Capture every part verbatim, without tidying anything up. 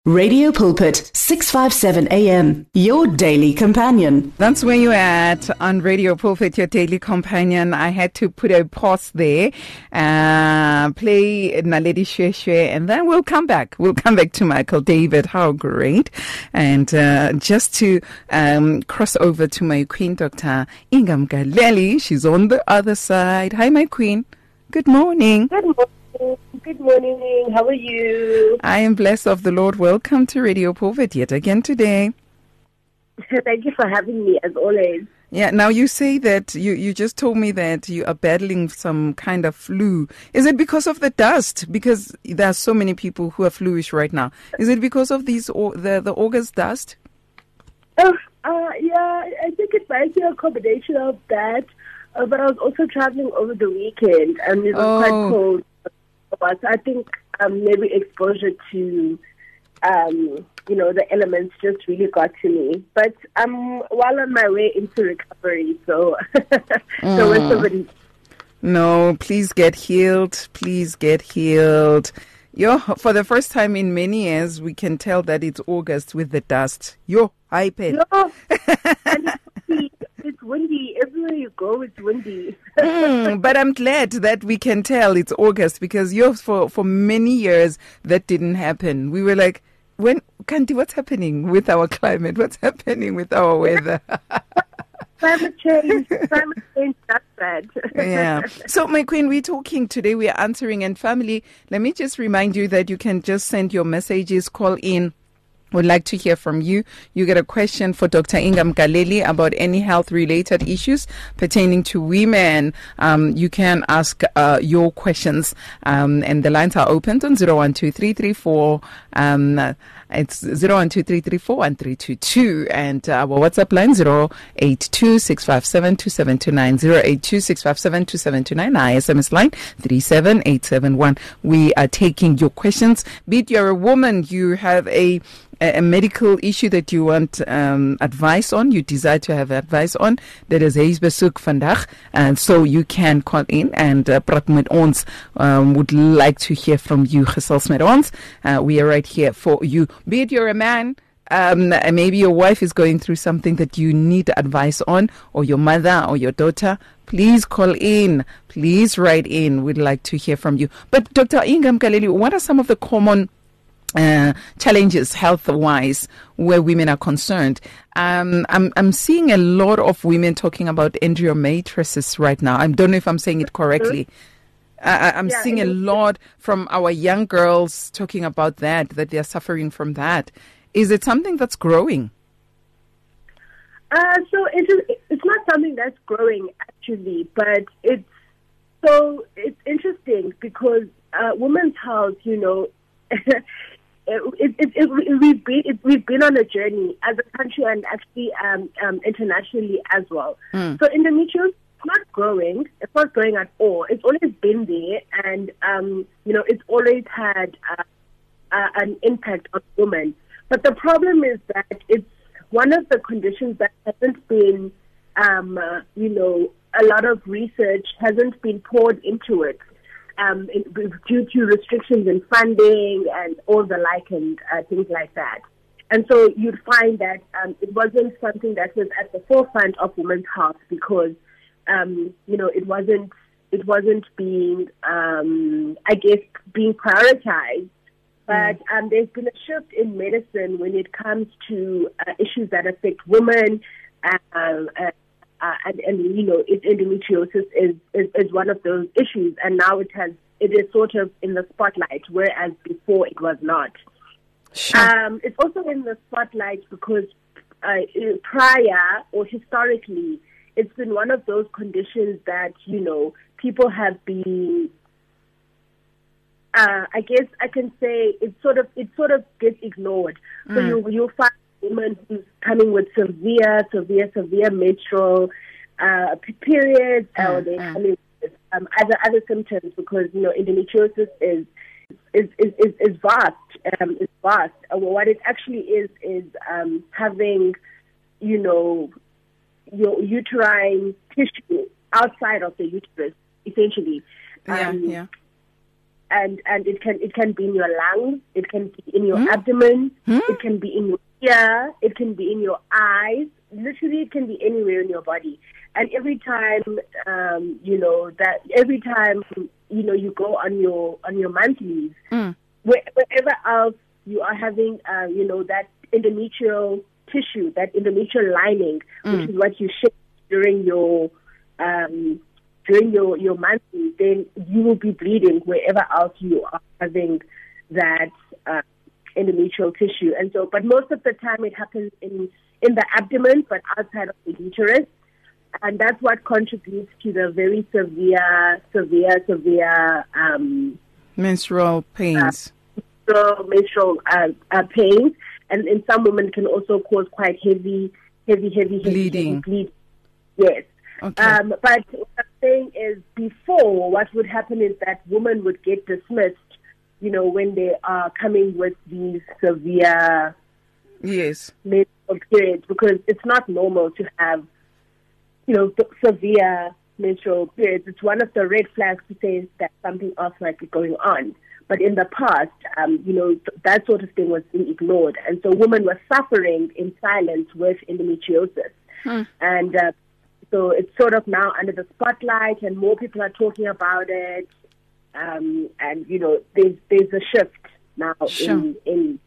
Radio Pulpit, six fifty-seven A M, your daily companion. That's where you're at on Radio Pulpit, your daily companion. I had to put a pause there, uh, play Naledi Shwe, and then we'll come back. We'll come back to Michael David. How great. And uh, just to um, cross over to my queen, Doctor Ingam Galeli. She's on the other side. Hi, my queen. Good morning. Good morning. Good morning. How are you? I am blessed of the Lord. Welcome to Radio Pulpit yet again today. Thank you for having me, as always. Yeah, now you say that you, you just told me that you are battling some kind of flu. Is it because of the dust? Because there are so many people who are fluish right now. Is it because of these the, the August dust? Oh, uh, yeah, I think it might be a combination of that. Uh, but I was also traveling over the weekend, and it was oh. quite cold. But I think um, maybe exposure to, um, you know, the elements just really got to me. But I'm well on my way into recovery, so mm. so when somebody. No, please get healed. Please get healed. Yo, for the first time in many years, we can tell that it's August with the dust. Yo, iPad. No, and it's, it's windy. Everywhere you go, it's windy. mm, but I'm glad that we can tell it's August because yo, for, for many years, that didn't happen. We were like, when, Kanti, what's happening with our climate? What's happening with our weather? Climate change, climate change, that's bad. Yeah. So, my queen, we're talking today, we're answering, and family, let me just remind you that you can just send your messages, call in. Would like to hear from you. You get a question for Doctor Ingam Galeli about any health-related issues pertaining to women. Um, you can ask uh, your questions, um, and the lines are opened on zero one two three three four. Um, it's zero one two three three four one three two two, and uh, our WhatsApp line zero eight two six five seven two seven two nine zero eight two six five seven two seven two nine. Our S M S line three seven eight seven one. We are taking your questions. Be it you're a woman, you have a a medical issue that you want um, advice on, you desire to have advice on, that is huis besoek vandag, and so you can call in and uh, praat met ons. Um, would like to hear from you, gesels met ons. Uh, we are right here for you. Be it you're a man, um, maybe your wife is going through something that you need advice on, or your mother or your daughter, please call in. Please write in. We'd like to hear from you. But Doctor Ingam Galeli, what are some of the common Uh, challenges health-wise where women are concerned? Um, I'm I'm seeing a lot of women talking about endometriosis right now. I don't know if I'm saying it correctly. Uh, I'm yeah, seeing a lot from our young girls talking about that, that they're suffering from that. Is it something that's growing? Uh, so it is, it's not something that's growing, actually, but it's so it's interesting because uh, women's health, you know, It, it, it, it, we've been it, we've been on a journey as a country and actually um, um, internationally as well. Mm. So endometriosis is not growing; it's not growing at all. It's always been there, and um, you know, it's always had uh, uh, an impact on women. But the problem is that it's one of the conditions that hasn't been, um, uh, you know, a lot of research hasn't been poured into it. Um, in, due to restrictions in funding and all the like and uh, things like that. And so you'd find that um, it wasn't something that was at the forefront of women's health because, um, you know, it wasn't it wasn't being, um, I guess, being prioritized. But um, there's been a shift in medicine when it comes to uh, issues that affect women, uh, uh, Uh, and, and, you know, it, endometriosis is, is, is one of those issues. And now it has it is sort of in the spotlight, whereas before it was not. Sure. Um, it's also in the spotlight because uh, prior or historically, it's been one of those conditions that, you know, people have been, uh, I guess I can say, it sort of it sort of gets ignored. Mm. So you, you'll find women who's coming with severe, severe, severe menstrual uh, periods, mm, or they're mm. coming with um, other other symptoms because you know endometriosis is is is, is, is vast. Um, it's vast. Uh, well, what it actually is is um, having, you know, your uterine tissue outside of the uterus, essentially. Yeah, um, yeah. and and it can it can be in your lungs, it can be in your Hmm? abdomen, Hmm? it can be in your ear, it can be in your eyes. Literally, it can be anywhere in your body. And every time, um, you know that every time you know you go on your on your monthlies, Mm. where, wherever else you are having, uh, you know, that endometrial tissue, that endometrial lining, Mm. which is what you shed during your um, during your your monthly, then you will be bleeding wherever else you are having that uh, endometrial tissue. And so, but most of the time it happens in in the abdomen, but outside of the uterus. And that's what contributes to the very severe, severe, severe um, Menstrual pains. uh, menstrual uh, uh, pains. And in some women can also cause quite heavy, heavy, heavy, heavy Bleeding. heavy bleeding. Yes. Okay. Um, but what I'm saying is, before, what would happen is that women would get dismissed, you know, when they are coming with these severe Yes. menstrual periods, because it's not normal to have, you know, severe menstrual periods. It's one of the red flags to say that something else might be going on. But in the past, um, you know, th- that sort of thing was being ignored. And so women were suffering in silence with endometriosis. Hmm. And uh, so it's sort of now under the spotlight, and more people are talking about it. Um, and, you know, there's, there's a shift now Sure. in, in,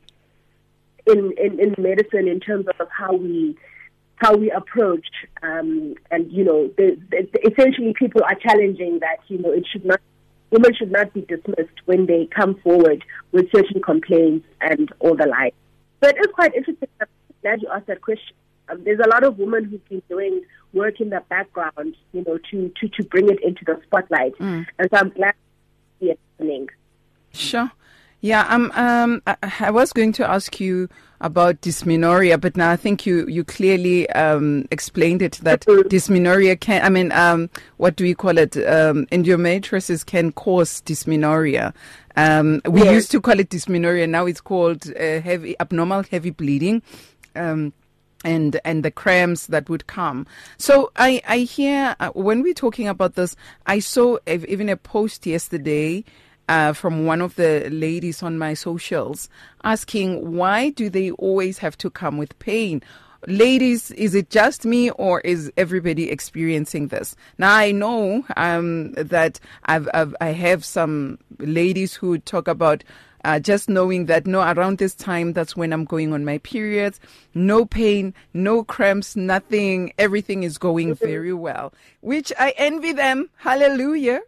in, in, in medicine in terms of how we how we approach, um, and, you know, the, the, essentially people are challenging that, you know, it should not, women should not be dismissed when they come forward with certain complaints and all the like. So it is quite interesting. I'm glad you asked that question. Um, there's a lot of women who've been doing work in the background, you know, to, to, to bring it into the spotlight. Mm. And so I'm glad to see it happening. Sure. Yeah, um, um, I, I was going to ask you about dysmenorrhea, but now I think you, you clearly um, explained it, that Mhm. dysmenorrhea can, I mean, um, what do we call it? Um, endometriosis can cause dysmenorrhea. Um, we Yes. used to call it dysmenorrhea. Now it's called uh, heavy, abnormal heavy bleeding. Um, and and the cramps that would come. So I, I hear, uh, when we're talking about this, I saw ev- even a post yesterday uh, from one of the ladies on my socials asking, why do they always have to come with pain? Ladies, is it just me, or is everybody experiencing this? Now, I know um, that I've, I've, I have some ladies who talk about uh, just knowing that, no, around this time, that's when I'm going on my periods. No pain, no cramps, nothing. Everything is going very well, which I envy them. Hallelujah.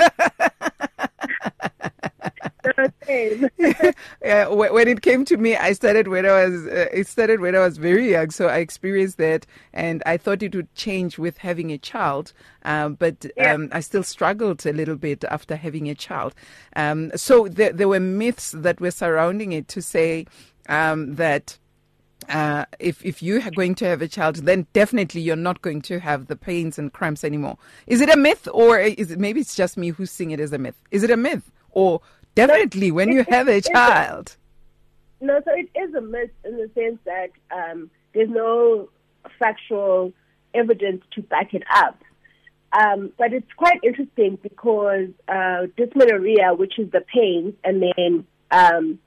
Same. Yeah, wh- when it came to me, I started when I was uh, it started when I was very young, so I experienced that, and I thought it would change with having a child, um, but Yeah. um, I still struggled a little bit after having a child. Um, so there, there were myths that were surrounding it to say um, that. Uh, if if you are going to have a child, then definitely you're not going to have the pains and cramps anymore. Is it a myth, or is it, maybe it's just me who's seeing it as a myth? Is it a myth, or definitely when you have a child? No, so it is a myth in the sense that um, there's no factual evidence to back it up. Um, but it's quite interesting because uh, dysmenorrhea, which is the pain, and then um,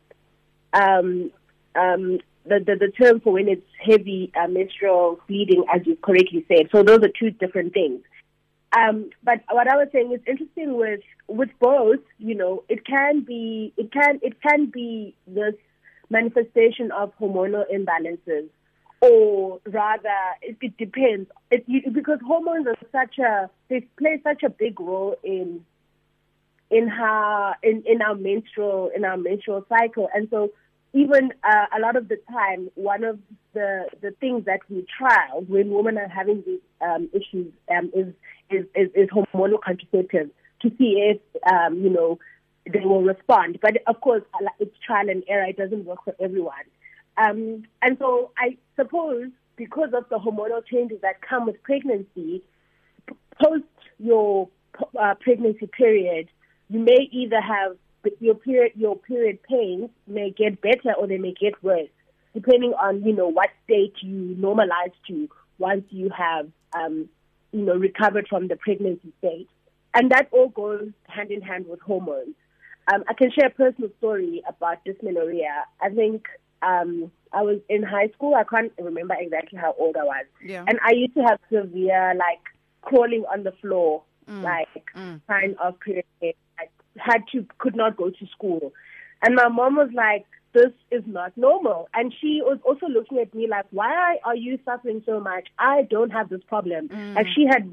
um, um, the, the the term for when it's heavy uh, menstrual bleeding, as you correctly said. So those are two different things. Um, but what I was saying is interesting with with both. You know, it can be it can it can be this manifestation of hormonal imbalances, or rather, it, it depends. It, you, because hormones are such a they play such a big role in in how in, in our menstrual in our menstrual cycle, and so even uh, a lot of the time, one of the the things that we trial when women are having these um, issues um, is, is is is hormonal contraceptives to see if um, you know they will respond. But of course, it's trial and error. It doesn't work for everyone. Um, and so I suppose because of the hormonal changes that come with pregnancy, post your uh, pregnancy period, you may either have your period your period pains may get better or they may get worse, depending on, you know, what state you normalize to once you have, um, you know, recovered from the pregnancy state. And that all goes hand in hand with hormones. um, I can share a personal story about dysmenorrhea. I think um, I was in high school. I can't remember exactly how old I was. Yeah. And I used to have severe, like, crawling on the floor, Mm. like, Mm. kind of period pain. I had to, could not go to school. And my mom was like, this is not normal. And she was also looking at me like, why are you suffering so much? I don't have this problem. Mm. Like, she had,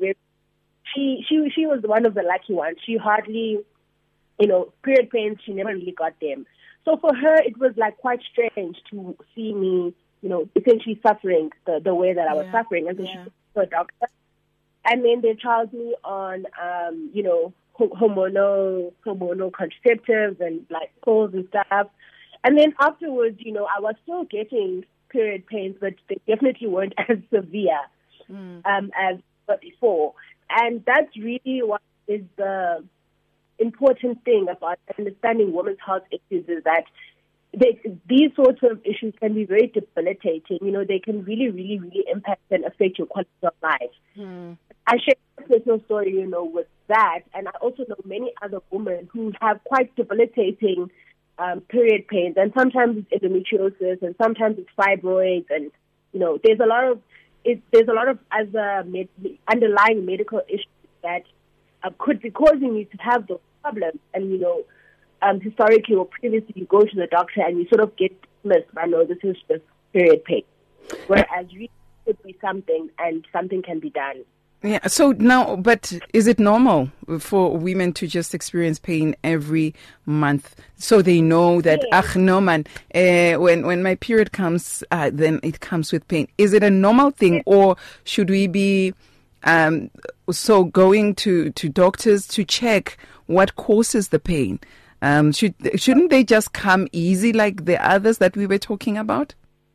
she, she, she was one of the lucky ones. She hardly, you know, period pains, she never really got them. So for her, it was like quite strange to see me, you know, essentially suffering the, the way that I was Yeah. suffering. And so Yeah. she went to a doctor. And then they tried me on, um, you know, hormonal, hormonal contraceptives and like pills and stuff. And then afterwards, you know, I was still getting period pains, but they definitely weren't as severe Mm. um, as before. And that's really what is the important thing about understanding women's health issues, is that they, these sorts of issues can be very debilitating. You know, they can really, really, really impact and affect your quality of life. Mm. I share a personal story, you know, with that, and I also know many other women who have quite debilitating um, period pains, and sometimes it's endometriosis, and sometimes it's fibroids, and you know, there's a lot of it, there's a lot of other med- underlying medical issues that uh, could be causing you to have those problems, and you know, um, historically or previously, you go to the doctor and you sort of get dismissed. I know this is just period pain, whereas really it could be something, and something can be done. Yeah. So now, but is it normal for women to just experience pain every month, so they know that Yes. ach no man, uh, when when my period comes, uh, then it comes with pain? Is it a normal thing, or should we be um, so going to, to doctors to check what causes the pain? Um, should shouldn't they just come easy like the others that we were talking about?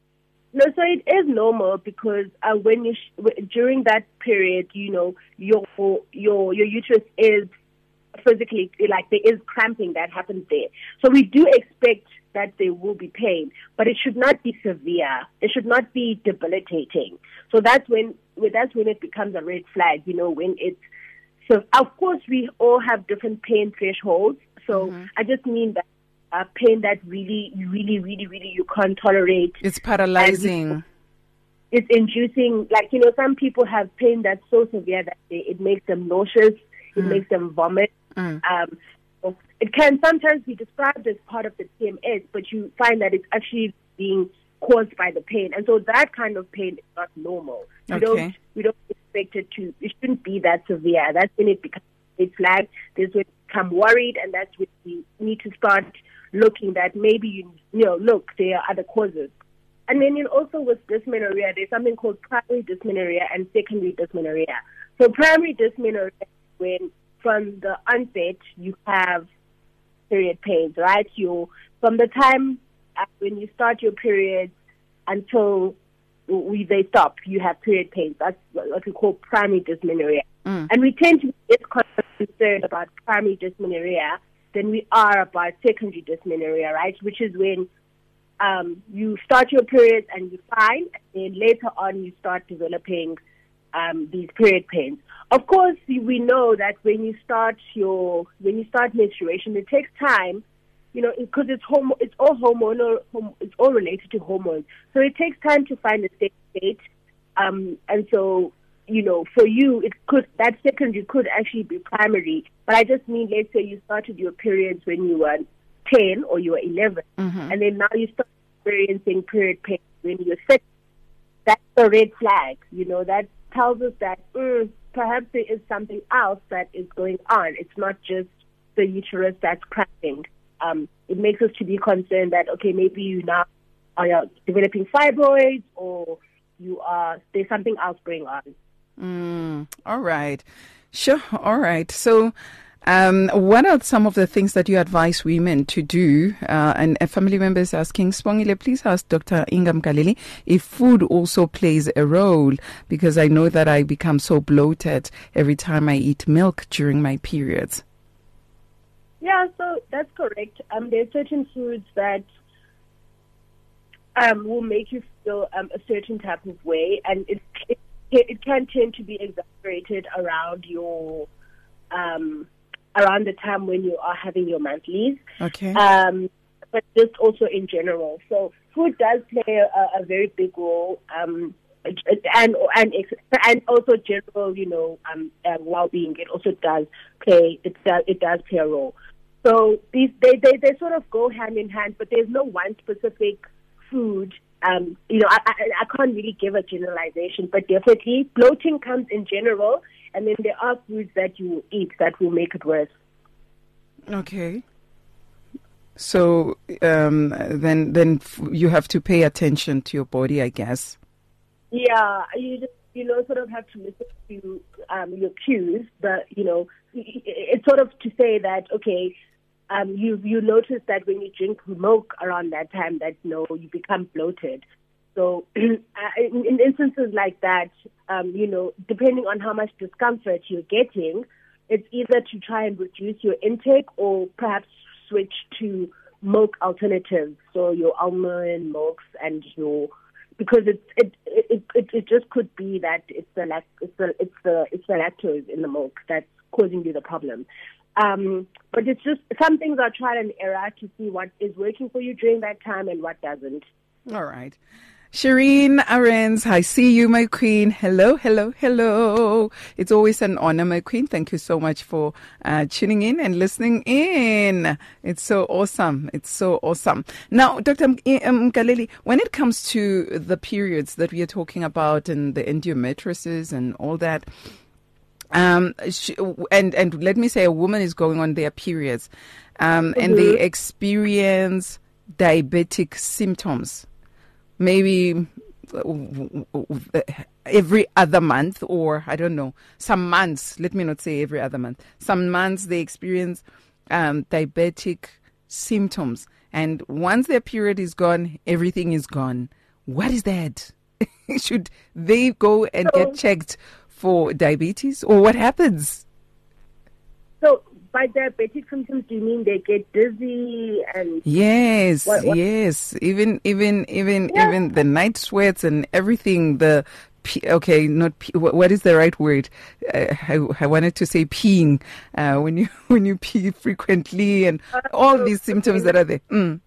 No, so it is normal because uh, when you sh- w- during that period, you know, your your your uterus is physically, like, there is cramping that happens there. So we do expect that there will be pain, but it should not be severe. It should not be debilitating. So that's when when- that's when it becomes a red flag. You know, when it's so. Of course, we all have different pain thresholds. So Mm-hmm. I just mean that. Uh, pain that really, really, really, really you can't tolerate. It's paralyzing. It's inducing, like, you know, some people have pain that's so severe that they, it makes them nauseous, it Mm. makes them vomit. Mm. Um, so it can sometimes be described as part of the P M S, but you find that it's actually being caused by the pain. And so that kind of pain is not normal. We Okay. don't we don't expect it to, it shouldn't be that severe. That's when it becomes a red flag. There's when we become worried, and that's when we need to start looking that maybe, you, you know, look, there are other causes. And then you know, also with dysmenorrhea, there's something called primary dysmenorrhea and secondary dysmenorrhea. So primary dysmenorrhea is when from the onset you have period pains, right? You from the time uh, when you start your periods until we, they stop, you have period pains. That's what we call primary dysmenorrhea. Mm. And we tend to be less concerned about primary dysmenorrhea than we are about secondary dysmenorrhea, right? Which is when um, you start your periods and you're fine, and then later on you start developing um, these period pains. Of course, we know that when you start your when you start menstruation, it takes time, you know, because it's homo- it's all hormonal, hom- it's all related to hormones. So it takes time to find a steady state, um, and so. You know, for you, it could that secondary could actually be primary. But I just mean, let's say you started your periods when you were ten or you were eleven, Mm-hmm. and then now you start experiencing period pain when you're six. That's a red flag. You know, that tells us that mm, perhaps there is something else that is going on. It's not just the uterus that's cramping. Um, it makes us to be concerned that okay, maybe you now are developing fibroids, or you are there's something else going on. Mm, all right. Sure. All right. So, um, what are some of the things that you advise women to do? Uh, and a family member is asking, Spongile, please ask Doctor Inga Mkaleli if food also plays a role, because I know that I become so bloated every time I eat milk during my periods. Yeah, so that's correct. Um, there are certain foods that um, will make you feel um, a certain type of way, and it, it it can tend to be exaggerated around your um, around the time when you are having your monthlies. Okay. Um, but just also in general. So food does play a, a very big role, um, and and and also general, you know, um, uh, well-being. It also does play. It does it does play a role. So these they, they they sort of go hand in hand, but there's no one specific food. Um, you know, I, I I can't really give a generalization, but definitely bloating comes in general, and then there are foods that you eat that will make it worse. Okay. So um, then, then f- you have to pay attention to your body, I guess. Yeah, you just you know sort of have to listen to um, your cues. But you know, it's sort of to say that okay, um, you you notice that when you drink milk around that time, that you know you become bloated. So in, in instances like that, um, you know, depending on how much discomfort you're getting, it's either to try and reduce your intake or perhaps switch to milk alternatives, so your almond milks and your because it it it it, it just could be that it's the lac it's the it's the it's the lactose in the milk that's causing you the problem. Um, but it's just some things are trial and error to see what is working for you during that time and what doesn't. All right. Shireen Arends, I see you, my queen. Hello, hello, hello. It's always an honor, my queen. Thank you so much for uh, tuning in and listening in. It's so awesome. It's so awesome. Now, Doctor Mkaleli, when it comes to the periods that we are talking about and the endometriosis and all that, um, she, and, and let me say a woman is going on their periods, um, mm-hmm. and they experience diabetic symptoms. Maybe every other month, or I don't know, some months, let me not say every other month, some months they experience um, diabetic symptoms. And once their period is gone, everything is gone. What is that? Should they go and so, get checked for diabetes, or what happens? So, by diabetic symptoms, do you mean they get dizzy and? Yes, what, what? yes. Even, even, even, yeah. even the night sweats and everything. The pee, okay, not pee, what is the right word? Uh, I, I wanted to say peeing. Uh, when you when you pee frequently and uh, all so, these symptoms okay. that are there. Mm.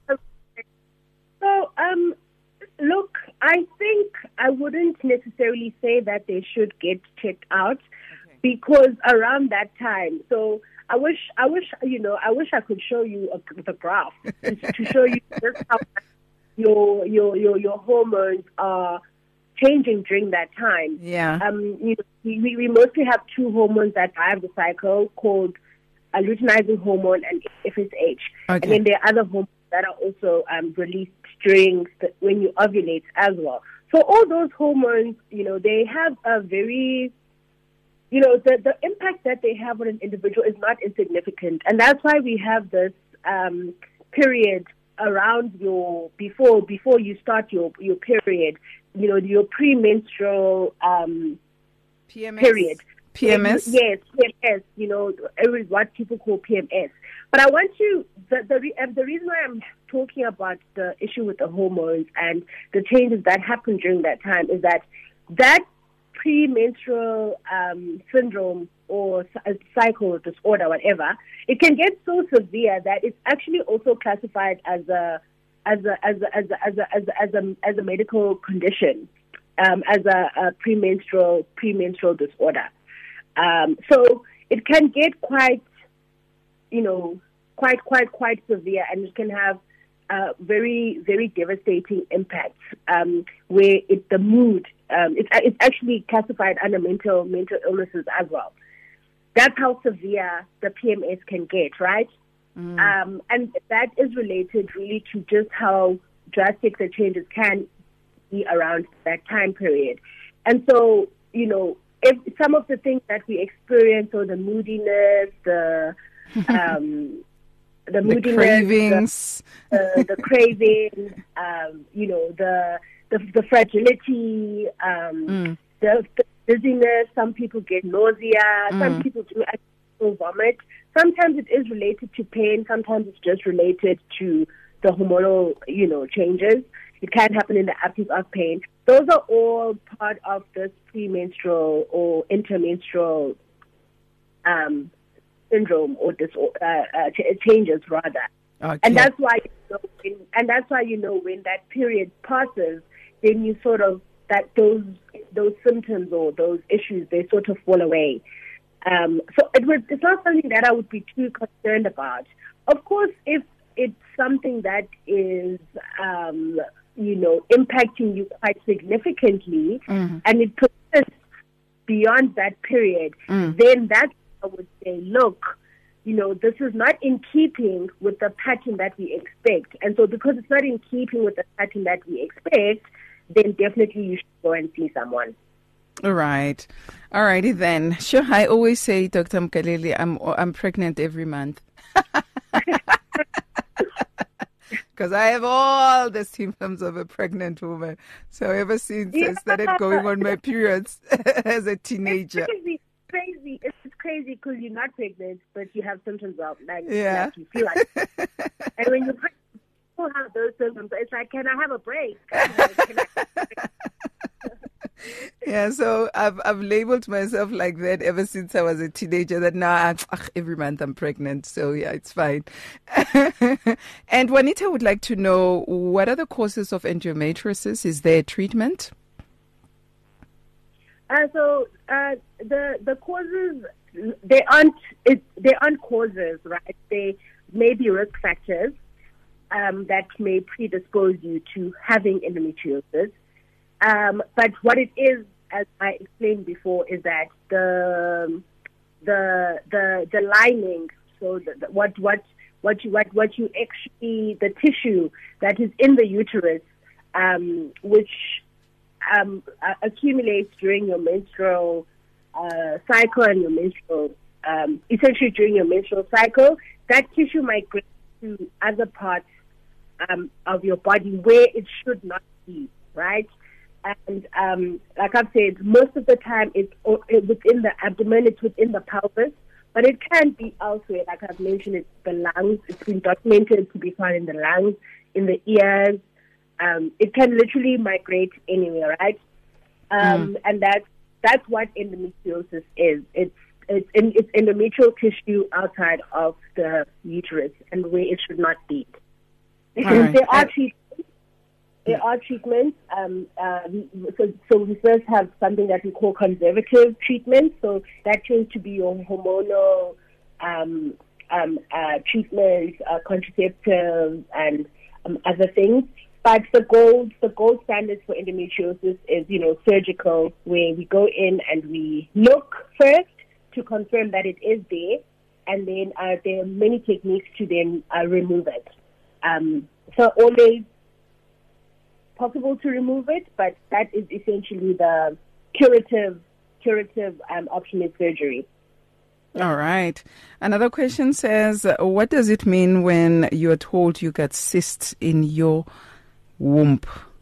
So, um, look, I think I wouldn't necessarily say that they should get checked out okay. because around that time, so. I wish, I wish, you know, I wish I could show you a, the graph to show you just how your your your your hormones are changing during that time. Yeah. Um. You know, we we mostly have two hormones that drive the cycle called a luteinizing hormone and F S H, okay. and then there are other hormones that are also um, released during the, when you ovulate as well. So all those hormones, you know, they have a very You know, the, the impact that they have on an individual is not insignificant. And that's why we have this um, period around your, before before you start your, your period, you know, your premenstrual um, P M S. period. P M S? Yes, P M S, you know, what people call P M S. But I want you, the, the, re, the reason why I'm talking about the issue with the hormones and the changes that happen during that time is that that premenstrual um, syndrome or cycle disorder, whatever, it can get so severe that it's actually also classified as a as a as a as a as a as a, as a, as a medical condition, um, as a, a premenstrual premenstrual disorder. Um, so it can get quite, you know, quite quite quite severe, and it can have uh, very very devastating impacts um, where it the mood. Um, it's, it's actually classified under mental mental illnesses as well. That's how severe the P M S can get, right? Mm. Um, and that is related really to just how drastic the changes can be around that time period. And so, you know, if some of the things that we experience, or the moodiness, the um, the moodiness, the cravings, the, the, the cravings, um, you know, the The, the fragility, um, mm. the, the dizziness. Some people get nausea. Mm. Some people do actually vomit. Sometimes it is related to pain. Sometimes it's just related to the hormonal, you know, changes. It can happen in the absence of pain. Those are all part of this premenstrual or intermenstrual um, syndrome or dis- uh, uh, ch- changes rather. Okay. And that's why, you know, when, and that's why you know when that period passes, then you sort of that those those symptoms or those issues they sort of fall away. Um, so it was it's not something that I would be too concerned about. Of course, if it's something that is um, you know impacting you quite significantly, mm-hmm. and it persists beyond that period, mm. then that's I would say, look, you know, this is not in keeping with the pattern that we expect. And so because it's not in keeping with the pattern that we expect, then definitely you should go and see someone. All right. All righty then. Sure, I always say, Doctor Mkaleli, I'm, I'm pregnant every month. Because I have all the symptoms of a pregnant woman. So ever since yeah. I started going on my periods as a teenager. It's crazy. It's crazy because you're not pregnant, but you have symptoms of like, yeah. like you feel like. And when you're pregnant, you don't have those symptoms. It's like, can I have a break? Can I, can I Yeah, so I've I've labeled myself like that ever since I was a teenager. That now I, ugh, every month I'm pregnant, so yeah, it's fine. And Juanita would like to know, what are the causes of endometriosis? Is there a treatment? Uh, so uh, the the causes they aren't it, they aren't causes, right? They may be risk factors um, that may predispose you to having endometriosis. Um, but what it is, as I explained before, is that the the the the lining, so the, the, what what what you what what you actually the tissue that is in the uterus, um, which um, uh, accumulates during your menstrual uh, cycle and your menstrual um, essentially during your menstrual cycle, that tissue migrates to other parts um, of your body where it should not be, right? And um, like I've said, most of the time it's within the abdomen, it's within the pelvis, but it can be elsewhere. Like I've mentioned, it's the lungs. It's been documented to be found in the lungs, in the ears. Um, it can literally migrate anywhere, right? Um, mm. And that's that's what endometriosis is. It's it's, it's endometrial tissue outside of the uterus and where it should not be. Right. There are treatments. There are treatments. Um, uh, so, so we first have something that we call conservative treatment. So that tends to be your hormonal um, um, uh, treatments, uh, contraceptives, and um, other things. But the gold, the gold standard for endometriosis is, you know, surgical, where we go in and we look first to confirm that it is there, and then uh, there are many techniques to then uh, remove it. Um, so always possible to remove it, but that is essentially the curative curative um, option is surgery. All right. Another question says, what does it mean when you are told you got cysts in your womb?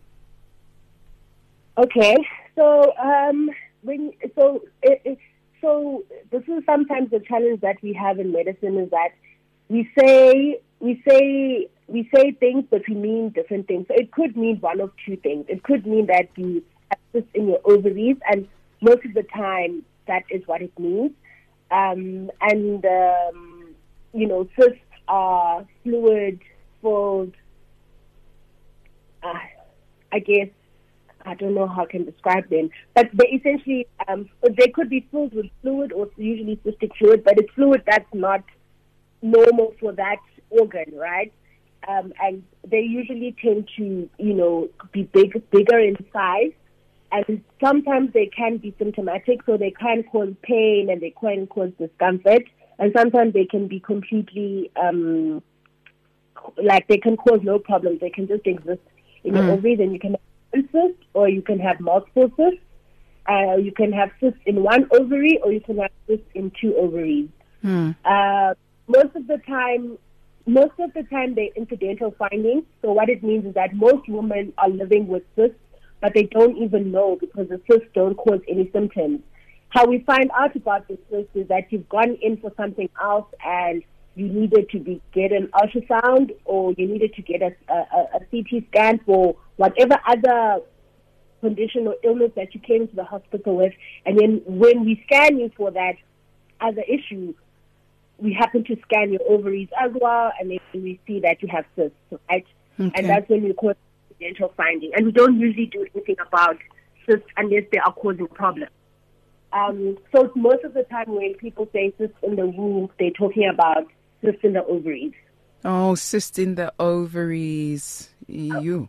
Okay, so um, when so it, it, so this is sometimes the challenge that we have in medicine is that we say we say we say things, but we mean different things. So it could mean one of two things. It could mean that you have cysts in your ovaries, and most of the time that is what it means. Um, and um, you know, cysts are fluid-filled. Uh, I guess I don't know how I can describe them, but they essentially um, they could be filled with fluid or usually cystic fluid, but it's fluid that's not normal for that organ, right? Um, and they usually tend to, you know, be big, bigger in size, and sometimes they can be symptomatic, so they can cause pain and they can cause discomfort, and sometimes they can be completely, um, like they can cause no problems. They can just exist in your mm. ovaries, and you can have one cyst or you can have multiple cysts. Uh, you can have cysts in one ovary or you can have cysts in two ovaries. Mm. Uh, most of the time, most of the time they're incidental findings. So what it means is that most women are living with cysts, but they don't even know because the cysts don't cause any symptoms. How we find out about the cyst is that you've gone in for something else and you needed to be, get an ultrasound or you needed to get a, a, a C T scan for whatever other condition or illness that you came to the hospital with. And then when we scan you for that other issue, we happen to scan your ovaries as well, and then we see that you have cysts, right? Okay. And that's when we call it accidental finding. And we don't usually do anything about cysts unless they are causing problems. Um, so most of the time when people say cysts in the womb, they're talking about cysts in the ovaries. Oh, cysts in the ovaries. You.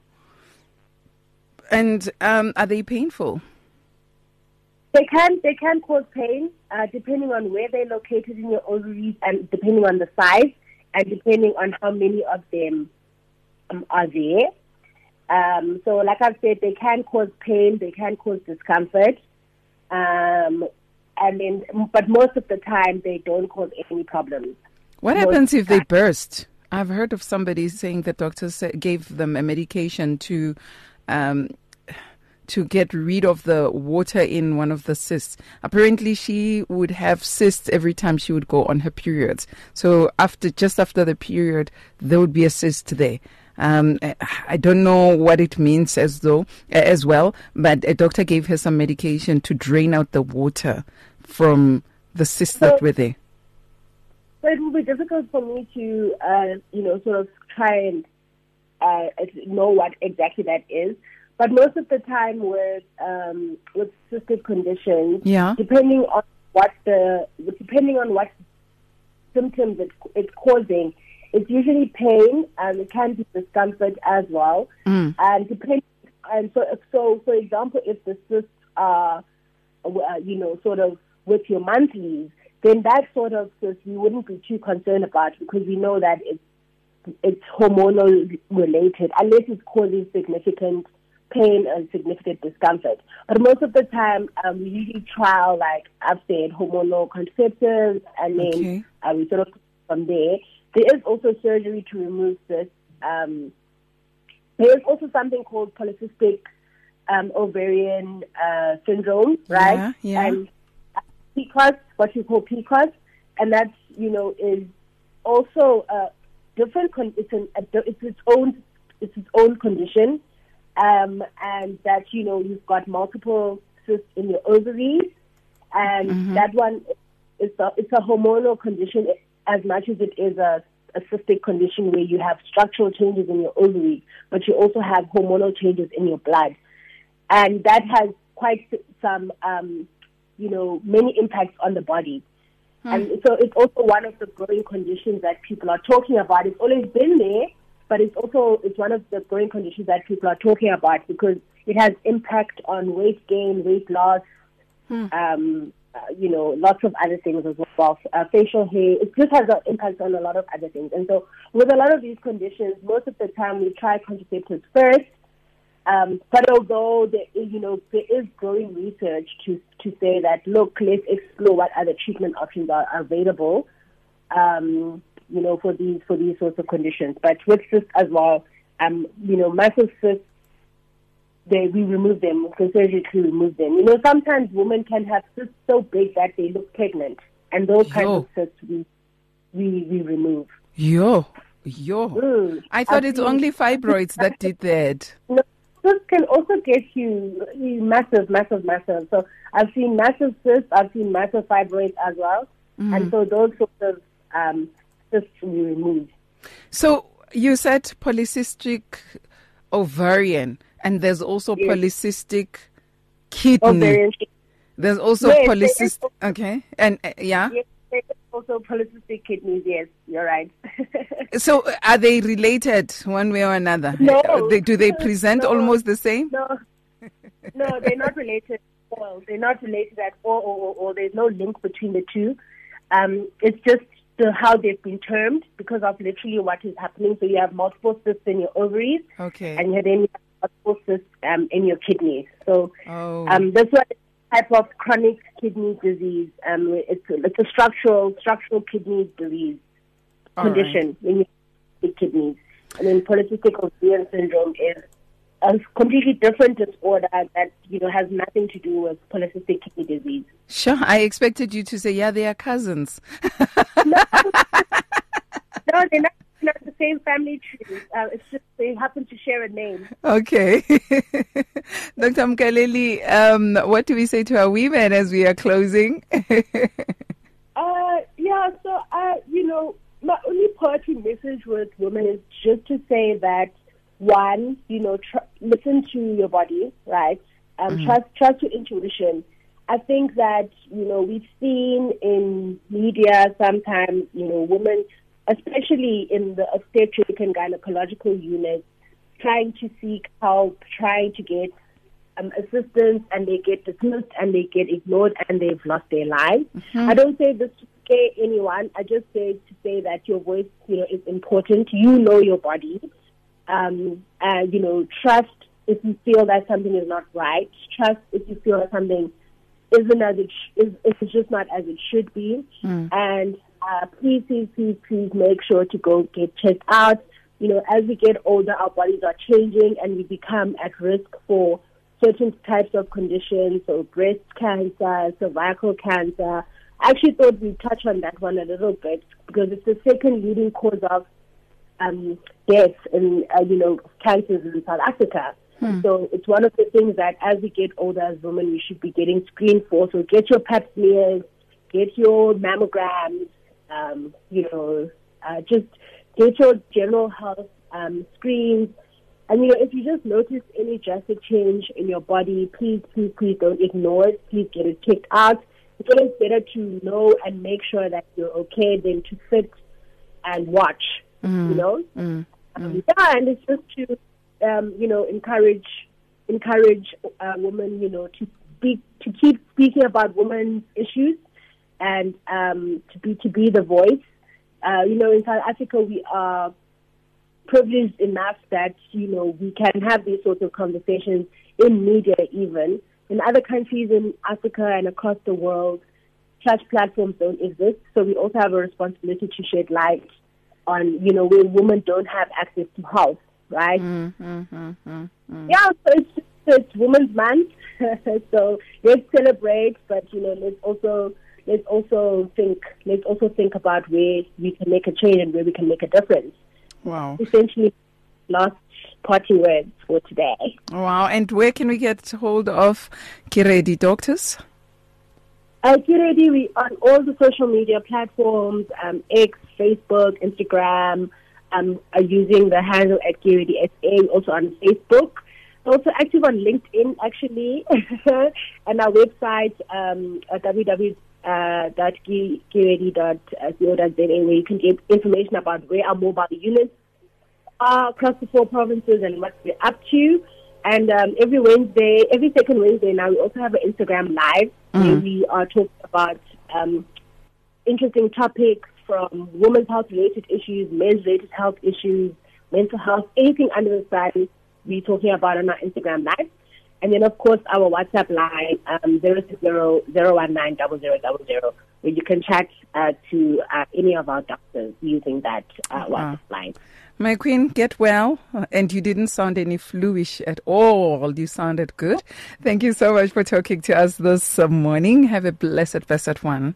And um, are they painful? They can they can cause pain uh, depending on where they're located in your ovaries and depending on the size and depending on how many of them um, are there. Um, so like I've said, they can cause pain, they can cause discomfort. Um, and then, but most of the time they don't cause any problems. What most happens if they time. burst? I've heard of somebody saying that doctors gave them a medication to um, to get rid of the water in one of the cysts. Apparently, she would have cysts every time she would go on her periods. So after just after the period, there would be a cyst there. Um, I don't know what it means as though as well, but a doctor gave her some medication to drain out the water from the cysts So- that were there. So it will be difficult for me to, uh, you know, sort of try and uh, know what exactly that is. But most of the time with um, with cystic conditions, Yeah. depending on what the depending on what symptoms it, it's causing, it's usually pain and it can be discomfort as well. Mm. And depending and so so for example, if the cysts are, uh, you know, sort of with your monthlies, then that sort of cyst we wouldn't be too concerned about because we know that it's it's hormonal related unless it's causing significant pain and significant discomfort. But most of the time, um, we usually trial, like I've said, hormonal contraceptives, and then Okay. uh, we sort of from there. There is also surgery to remove this. Um, there is also something called polycystic um, ovarian uh, syndrome, right? Yeah, yeah. And P C O S, what you call P C O S, and that, you know, is also a different. Con- it's an a, it's its own it's its own condition, um, and that, you know, you've got multiple cysts in your ovaries, and Mm-hmm. that one is a, it's a hormonal condition as much as it is a, a cystic condition where you have structural changes in your ovaries, but you also have hormonal changes in your blood, and that has quite some. Um, you know, many impacts on the body. Hmm. And so it's also one of the growing conditions that people are talking about. It's always been there, but it's also, it's one of the growing conditions that people are talking about because it has impact on weight gain, weight loss, hmm. um, uh, you know, lots of other things as well. Uh, facial hair, it just has an impact on a lot of other things. And so with a lot of these conditions, most of the time we try contraceptives first. Um, but although there is, you know, there is growing research to to say that, look, let's explore what other treatment options are available, um, you know, for these for these sorts of conditions. But with cysts as well, um, you know, massive cysts, they we remove them, we can surgically remove them. You know, sometimes women can have cysts so big that they look pregnant, and those kinds Yo. of cysts we we we remove. Yo, yo. Mm. I thought I've it's seen- only fibroids that did that. No, cysts can also get you, you massive, massive, massive. So I've seen massive cysts, I've seen massive fibroids as well. Mm-hmm. And so those sorts of um, cysts we remove. So you said polycystic ovarian, and there's also Yes. polycystic kidney. Ovarian. There's also Yes, there is polycystic. Okay, and uh, yeah. Yes, there's also polycystic kidneys, yes, you're right. So uh, are they related one way or another? No. Uh, they, do they present No. almost the same? no, no, they're not related. Well, they're not related at all, or, or, or there's no link between the two. Um, it's just the, how they've been termed because of literally what is happening. So you have multiple cysts in your ovaries, Okay. and you then you have multiple cysts um, in your kidneys. So Oh. um, this one is a type of chronic kidney disease. Um, it's, it's a structural structural kidney disease All condition when you have kidneys. And then polycystic ovarian syndrome is a completely different disorder that, you know, has nothing to do with polycystic kidney disease. Sure. I expected you to say, yeah, they are cousins. No, no, they're not, not the same family tree. Uh, it's just they happen to share a name. Okay. Doctor Mkaleli, um, what do we say to our women as we are closing? Uh, yeah, Yeah, so, uh, you know, my only poetry message with women is just to say that, one, you know, tr- listen to your body, right? Um, mm-hmm. Trust trust your intuition. I think that, you know, we've seen in media sometimes, you know, women, especially in the obstetric and gynecological units, trying to seek help, trying to get um, assistance, and they get dismissed and they get ignored and they've lost their lives. Mm-hmm. I don't say this to scare anyone. I just say to say that your voice, you know, is important. You know your body. Um, and, you know, trust if you feel that something is not right. Trust if you feel that something isn't as it sh- is, it's just not as it should be. Mm. And uh, please, please, please, please make sure to go get checked out. You know, as we get older, our bodies are changing and we become at risk for certain types of conditions, so breast cancer, cervical cancer. I actually thought we'd touch on that one a little bit because it's the second leading cause of um, death in, uh, you know, cancers in South Africa. Hmm. So it's one of the things that as we get older as women, we should be getting screened for. So get your pap smears, get your mammograms, um, you know, uh, just get your general health um, screens. And, you know, if you just notice any drastic change in your body, please, please, please don't ignore it. Please get it checked out. It's always better to know and make sure that you're okay than to sit and watch, mm. you know? Mm. Um, yeah, and it's just to... Um, you know, encourage encourage uh, women, you know, to speak, to keep speaking about women's issues, and um, to be to be the voice. Uh, you know, in South Africa, we are privileged enough that you know we can have these sorts of conversations in media. Even in other countries in Africa and across the world, such platforms don't exist. So we also have a responsibility to shed light on, you know, where women don't have access to health. Right? Mm, mm, mm, mm, mm. Yeah, so it's, it's Women's Month, so let's celebrate. But you know, let's also let's also think let's also think about where we can make a change and where we can make a difference. Wow! Essentially, last parting words for today. Wow! And where can we get hold of Kiredi Doctors? Uh, Kiredi, we on all the social media platforms: um, X, Facebook, Instagram. Um, are using the handle at Kiredi S A, also on Facebook. Also active on LinkedIn, actually, and our website, um, at w w w dot kiredi dot co dot z a, where you can get information about where our mobile units are across the four provinces and what we're up to. And um, every Wednesday, every second Wednesday now, we also have an Instagram Live mm. where we are talking about um, interesting topics, from women's health-related issues, men's-related health issues, mental health, anything under the sun, we're talking about on our Instagram Live. And then, of course, our WhatsApp line, um, zero six zero, zero one nine, zero zero zero zero, where you can chat uh, to uh, any of our doctors using that uh, WhatsApp wow. line. My queen, get well. And you didn't sound any fluish at all. You sounded good. Thank you so much for talking to us this uh, morning. Have a blessed, blessed one.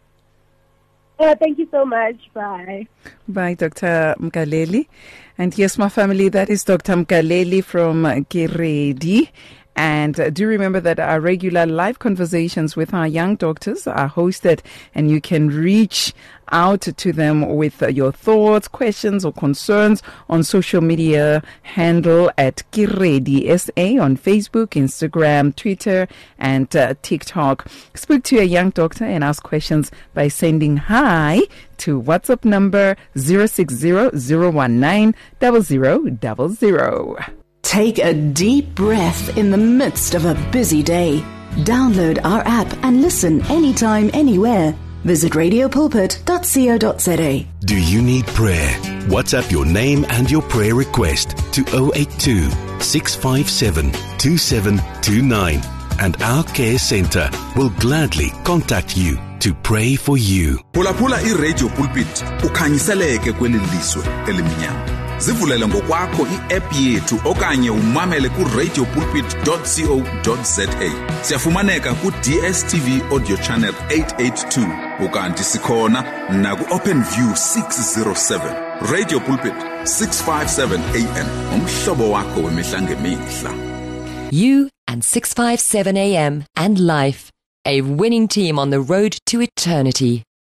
Uh, thank you so much. Bye. Bye, Doctor Mkaleli. And yes, my family, that is Doctor Mkaleli from Kiredi. And uh, do remember that our regular live conversations with our young doctors are hosted, and you can reach out to them with uh, your thoughts, questions, or concerns on social media handle at Kiredi S A on Facebook, Instagram, Twitter, and uh, TikTok. Speak to a young doctor and ask questions by sending hi to WhatsApp number zero six zero, zero one nine, zero zero zero zero. Take a deep breath in the midst of a busy day. Download our app and listen anytime, anywhere. Visit radio pulpit dot co dot za. Do you need prayer? WhatsApp your name and your prayer request to zero eight two, six five seven, two seven two nine, and our care center will gladly contact you to pray for you. Pula pula i-Radio Pulpit ukhanyiseleke kweli liswe elimnyama. Zivulele ngokwakho i-app yethu okanye umamele ku radio pulpit dot co dot za. Siyafumaneka ku D S T V audio channel eight eighty-two ukanti sikhona na ku OpenView six oh seven. Radio Pulpit six fifty-seven A M umhlobo wakho wemihla ngemihla. You and six fifty-seven A M and Life, a winning team on the road to eternity.